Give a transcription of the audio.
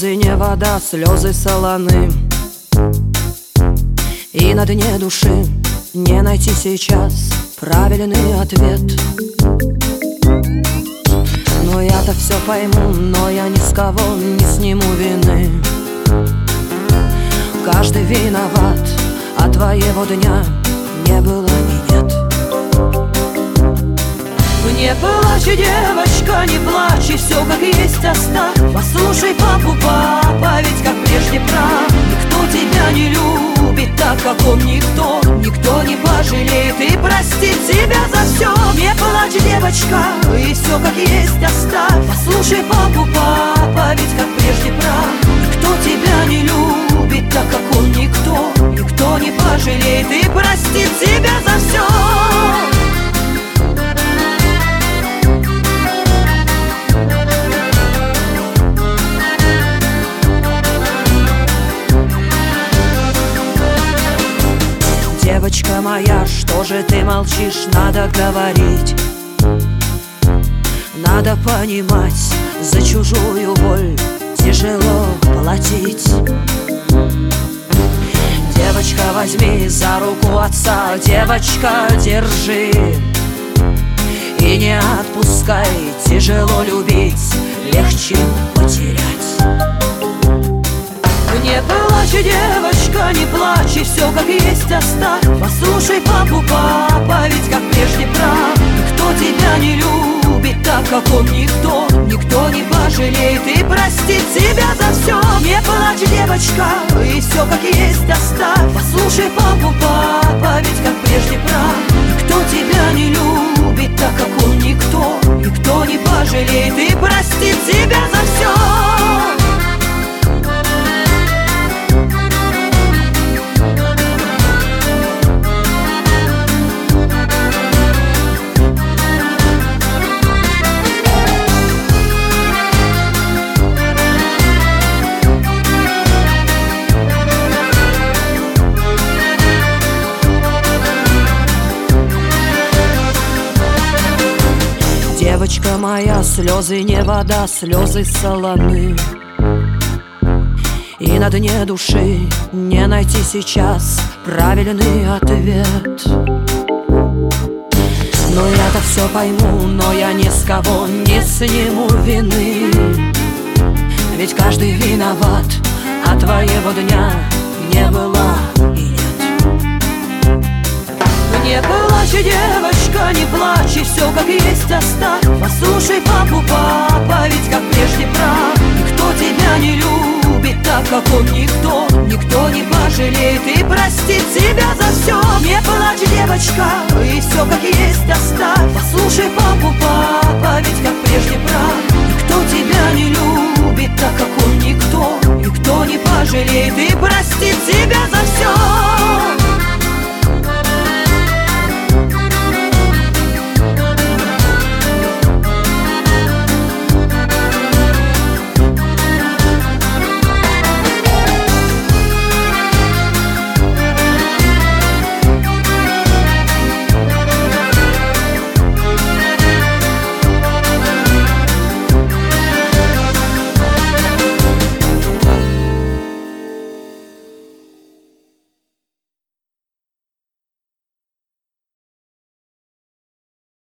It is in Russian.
Слезы не вода, слезы солоны, и на дне души не найти сейчас правильный ответ. Но я-то все пойму, но я ни с кого не сниму вины. Каждый виноват, а твоего дня не было и нет. Не плачь, девочка, не плачь, и все как есть оставь. Послушай папу, папа ведь как прежде прав. Никто тебя не любит так, как он, никто. Никто не пожалеет и простит тебя за все. Не плачь, девочка, и все как есть оставь. Послушай папу, папа ведь как прежде прав. Никто тебя не любит так, как он, никто. Никто не пожалеет и простит тебя за все. Девочка моя, что же ты молчишь? Надо говорить, надо понимать, за чужую боль тяжело платить. Девочка, возьми за руку отца, девочка, держи и не отпускай. Тяжело любить, легче потерять. Не плачь, девочка, не плачь, и все как есть оставь. Послушай папу, папа ведь как прежде прав. Никто тебя не любит так, как он, никто. Никто не пожалеет и простит тебя за все. Не плачь, девочка, и все как есть оставь. Послушай папу, папа ведь как прежде прав. Никто тебя не любит так, как он, никто. Никто не пожалеет и простит тебя за все. Девочка моя, слезы не вода, слезы солоны, и на дне души не найти сейчас правильный ответ. Но я-то все пойму, но я ни с кого не сниму вины. Ведь каждый виноват, а твоего дня не было и нет. Не плачь, девочка, не плачь, и все как есть оставь. Послушай папу, папа ведь как прежде прав. Никто тебя не любит так, как он, никто. Никто не пожалеет и простит тебя за все. Не плачь, девочка, и все как есть оставь. Послушай папу, папа ведь как